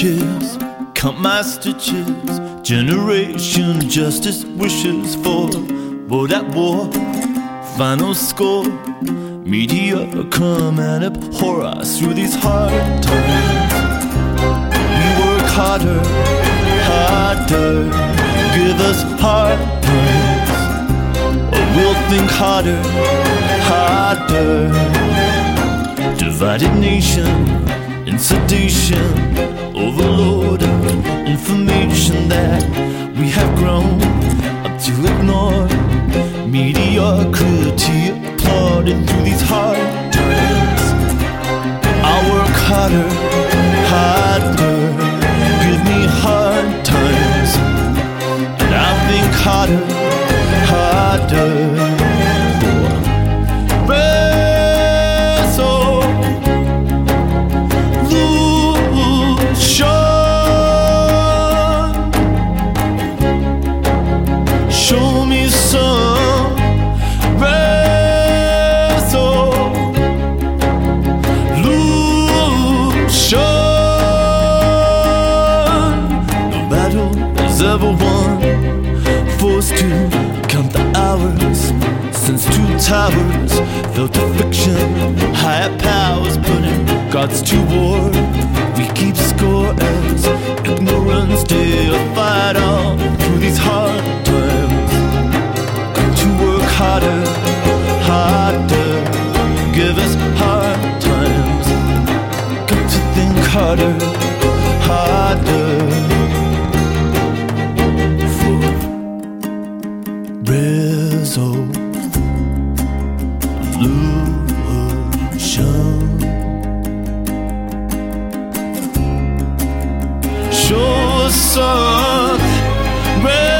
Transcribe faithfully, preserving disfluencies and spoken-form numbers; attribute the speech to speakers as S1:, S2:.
S1: stitches, count my stitches. Generation justice wishes for war that war, final score. Mediocre man abhor us through these hard times. We work harder, harder, give us hard times. Or we'll think harder, harder. Divided nation in sedation, overload of information that we have grown up to ignore. Mediocrity applauded through these hard times. I'll work harder, harder, give me hard times. And I'll think harder, harder for resolution. Show me some ever won, forced to count the hours since two towers fell to friction. Higher powers putting gods to war. We keep score as ignorance deified all through these hard times. Got to work harder, harder, give us hard times. Got to think harder, harder. Resolution. Show us some